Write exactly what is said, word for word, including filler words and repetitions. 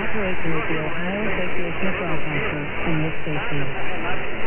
cooperation with the Ohio Association of Broadcasters and this station.